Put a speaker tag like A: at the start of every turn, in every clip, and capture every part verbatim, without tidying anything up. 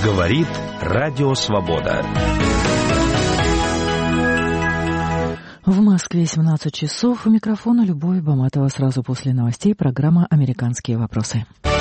A: Говорит Радио Свобода.
B: В Москве семнадцать часов. У микрофона Любовь Баматова. Сразу после новостей программа «Американские вопросы».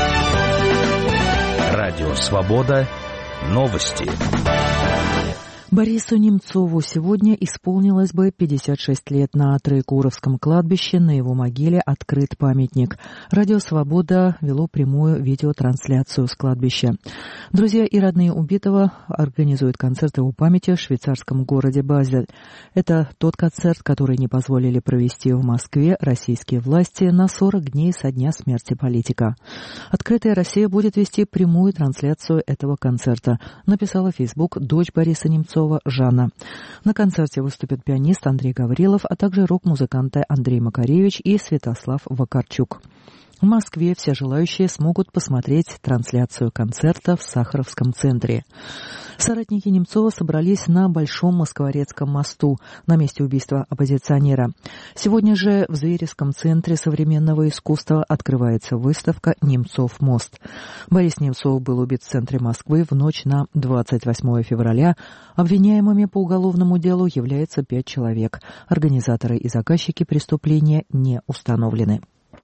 A: Радио Свобода. Новости.
B: Борису Немцову сегодня исполнилось бы пятьдесят шесть лет. На Троекуровском кладбище на его могиле открыт памятник. Радио «Свобода» вело прямую видеотрансляцию с кладбища. Друзья и родные убитого организуют концерт его памяти в швейцарском городе Базель. Это тот концерт, который не позволили провести в Москве российские власти на сорок дней со дня смерти политика. «Открытая Россия» будет вести прямую трансляцию этого концерта, написала в Facebook дочь Бориса Немцова Жанна. На концерте выступят пианист Андрей Гаврилов, а также рок-музыканты Андрей Макаревич и Святослав Вакарчук. В Москве все желающие смогут посмотреть трансляцию концерта в Сахаровском центре. Соратники Немцова собрались на Большом Москворецком мосту, на месте убийства оппозиционера. Сегодня же в Зверевском центре современного искусства открывается выставка «Немцов мост». Борис Немцов был убит в центре Москвы в ночь на двадцать восьмое февраля. Обвиняемыми по уголовному делу являются пять человек. Организаторы и заказчики преступления не установлены.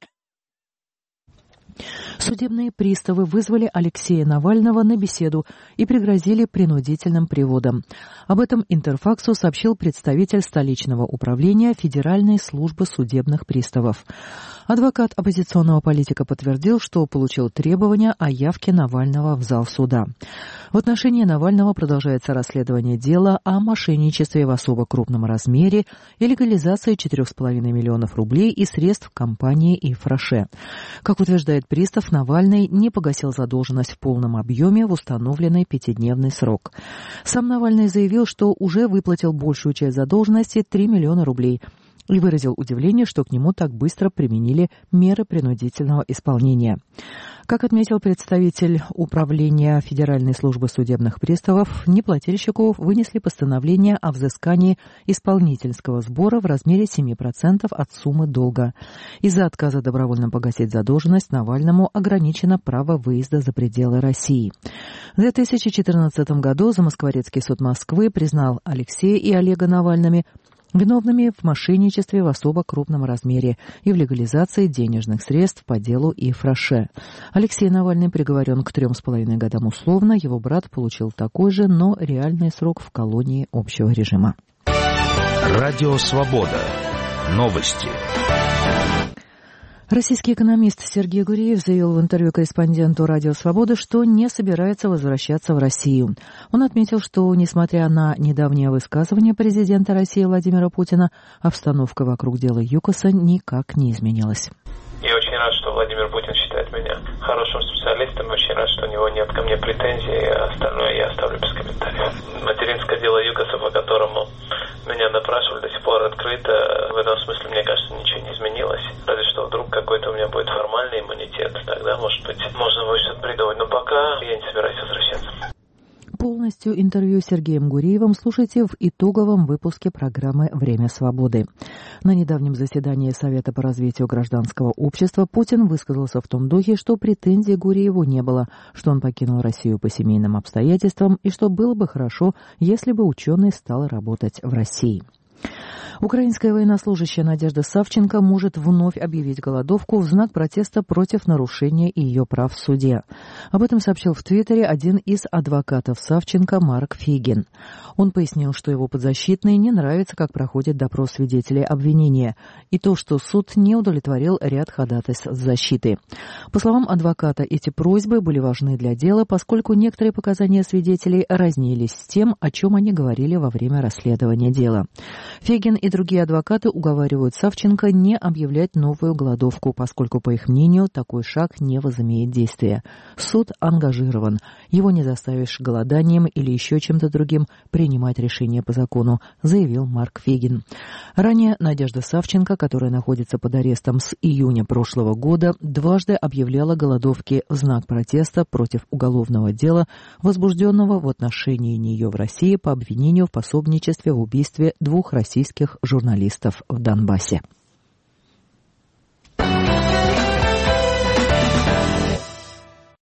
B: Судебные приставы вызвали Алексея Навального на беседу и пригрозили принудительным приводом. Об этом Интерфаксу сообщил представитель столичного управления Федеральной службы судебных приставов. Адвокат оппозиционного политика подтвердил, что получил требования о явке Навального в зал суда. В отношении Навального продолжается расследование дела о мошенничестве в особо крупном размере и легализации четырех с половиной миллионов рублей и средств компании «Ифраше». Как утверждает пристав, Навальный не погасил задолженность в полном объеме в установленный пятидневный срок. Сам Навальный заявил, что уже выплатил большую часть задолженности три миллиона рублей и выразил удивление, что к нему так быстро применили меры принудительного исполнения. Как отметил представитель управления Федеральной службы судебных приставов, неплательщику вынесли постановление о взыскании исполнительского сбора в размере семь процентов от суммы долга. Из-за отказа добровольно погасить задолженность Навальному ограничено право выезда за пределы России. В две тысячи четырнадцатом году Замоскворецкий суд Москвы признал Алексея и Олега Навальными виновными в мошенничестве в особо крупном размере и в легализации денежных средств по делу Ифраше. Алексей Навальный приговорен к трем с половиной годам условно, его брат получил такой же, но реальный срок в колонии общего режима.
A: Радио Свобода. Новости.
B: Российский экономист Сергей Гуреев заявил в интервью корреспонденту «Радио Свобода», что не собирается возвращаться в Россию. Он отметил, что, несмотря на недавнее высказывание президента России Владимира Путина, обстановка вокруг дела ЮКОСа никак не изменилась.
C: Я очень рад, что Владимир Путин считает меня хорошим специалистом. Очень рад, что у него нет ко мне претензий. Остальное я оставлю без комментариев. Материнское дело ЮКОСа, по которому меня допрашивали, до сих пор открыто. В этом смысле, мне кажется, ничего не изменилось. Разве что вдруг какой-то у меня будет формальный иммунитет. Тогда, может быть, можно будет что-то придумать. Но пока я не собираюсь возвращаться.
B: Полностью интервью с Сергеем Гуреевым слушайте в итоговом выпуске программы «Время свободы». На недавнем заседании Совета по развитию гражданского общества Путин высказался в том духе, что претензий Гурееву не было, что он покинул Россию по семейным обстоятельствам и что было бы хорошо, если бы ученый стал работать в России. Украинская военнослужащая Надежда Савченко может вновь объявить голодовку в знак протеста против нарушения ее прав в суде. Об этом сообщил в Твиттере один из адвокатов Савченко Марк Фигин. Он пояснил, что его подзащитной не нравится, как проходит допрос свидетелей обвинения, и то, что суд не удовлетворил ряд ходатайств защиты. По словам адвоката, эти просьбы были важны для дела, поскольку некоторые показания свидетелей разнились с тем, о чем они говорили во время расследования дела. Фигин и другие адвокаты уговаривают Савченко не объявлять новую голодовку, поскольку, по их мнению, такой шаг не возымеет действия. Суд ангажирован. Его не заставишь голоданием или еще чем-то другим принимать решение по закону, заявил Марк Фигин. Ранее Надежда Савченко, которая находится под арестом с июня прошлого года, дважды объявляла голодовки в знак протеста против уголовного дела, возбужденного в отношении нее в России по обвинению в пособничестве в убийстве двух российских журналистов в Донбассе.